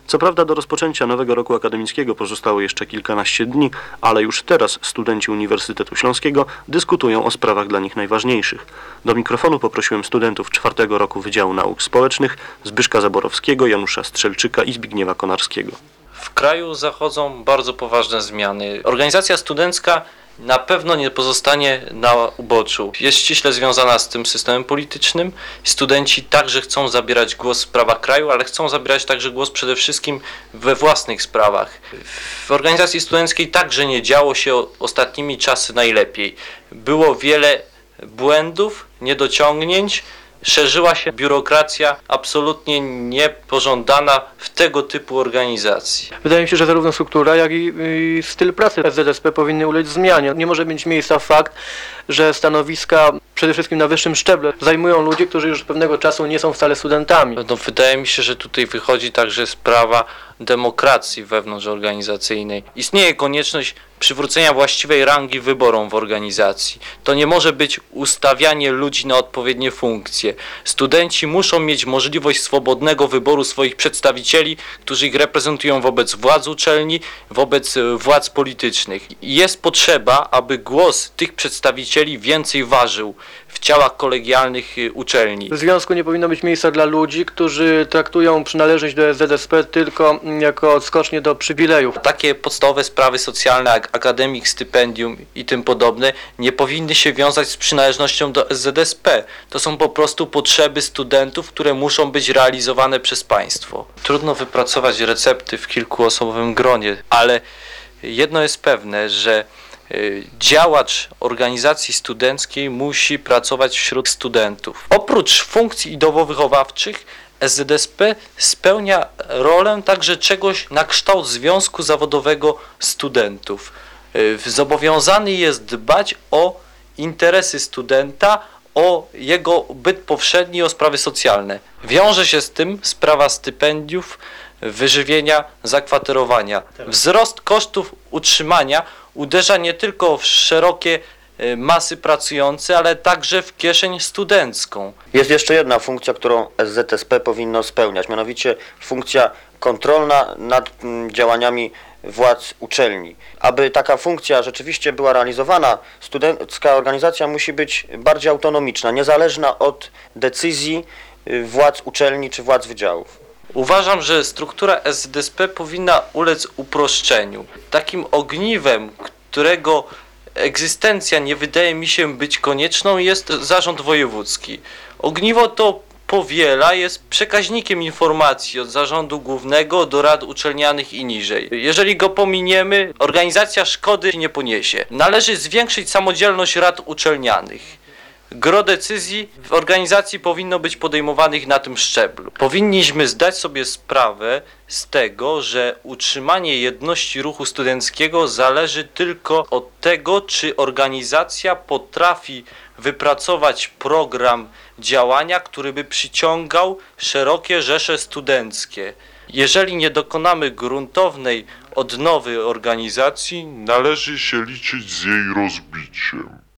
Co prawda do rozpoczęcia nowego roku akademickiego pozostało jeszcze kilkanaście dni, ale już teraz studenci Uniwersytetu Śląskiego dyskutują o sprawach dla nich najważniejszych. Do mikrofonu poprosiłem studentów czwartego roku Wydziału Nauk Społecznych Zbyszka Zaborowskiego, Janusza Strzelczyka i Zbigniewa Konarskiego. W kraju zachodzą bardzo poważne zmiany. Organizacja studencka na pewno nie pozostanie na uboczu. Jest ściśle związana z tym systemem politycznym. Studenci także chcą zabierać głos w sprawach kraju, ale chcą zabierać także głos przede wszystkim we własnych sprawach. W organizacji studenckiej także nie działo się ostatnimi czasy najlepiej. Było wiele błędów, niedociągnięć. Szerzyła się biurokracja absolutnie niepożądana w tego typu organizacji. Wydaje mi się, że zarówno struktura, jak i styl pracy SZSP powinny ulec zmianie. Nie może mieć miejsca fakt, że stanowiska przede wszystkim na wyższym szczeblu zajmują ludzie, którzy już pewnego czasu nie są wcale studentami. No, wydaje mi się, że tutaj wychodzi także sprawa demokracji wewnątrzorganizacyjnej. Istnieje konieczność przywrócenia właściwej rangi wyborom w organizacji. To nie może być ustawianie ludzi na odpowiednie funkcje. Studenci muszą mieć możliwość swobodnego wyboru swoich przedstawicieli, którzy ich reprezentują wobec władz uczelni, wobec władz politycznych. Jest potrzeba, aby głos tych przedstawicieli więcej ważył w ciałach kolegialnych uczelni. W związku nie powinno być miejsca dla ludzi, którzy traktują przynależność do SZSP tylko jako odskocznie do przywilejów. Takie podstawowe sprawy socjalne jak akademik, stypendium i tym podobne nie powinny się wiązać z przynależnością do SZSP. To są po prostu potrzeby studentów, które muszą być realizowane przez państwo. Trudno wypracować recepty w kilkuosobowym gronie, ale jedno jest pewne, że działacz organizacji studenckiej musi pracować wśród studentów. Oprócz funkcji ideowo-wychowawczych SZSP spełnia rolę także czegoś na kształt Związku Zawodowego Studentów. Zobowiązany jest dbać o interesy studenta, o jego byt powszedni, o sprawy socjalne. Wiąże się z tym sprawa stypendiów, wyżywienia, zakwaterowania. Wzrost kosztów utrzymania uderza nie tylko w szerokie masy pracujące, ale także w kieszeń studencką. Jest jeszcze jedna funkcja, którą SZSP powinno spełniać, mianowicie funkcja kontrolna nad działaniami władz uczelni. Aby taka funkcja rzeczywiście była realizowana, studencka organizacja musi być bardziej autonomiczna, niezależna od decyzji władz uczelni czy władz wydziałów. Uważam, że struktura SZSP powinna ulec uproszczeniu. Takim ogniwem, którego egzystencja nie wydaje mi się być konieczną, jest zarząd wojewódzki. Ogniwo to powiela, jest przekaźnikiem informacji od zarządu głównego do rad uczelnianych i niżej. Jeżeli go pominiemy, organizacja szkody nie poniesie. Należy zwiększyć samodzielność rad uczelnianych. Gros decyzji w organizacji powinno być podejmowanych na tym szczeblu. Powinniśmy zdać sobie sprawę z tego, że utrzymanie jedności ruchu studenckiego zależy tylko od tego, czy organizacja potrafi wypracować program działania, który by przyciągał szerokie rzesze studenckie. Jeżeli nie dokonamy gruntownej odnowy organizacji, należy się liczyć z jej rozbiciem.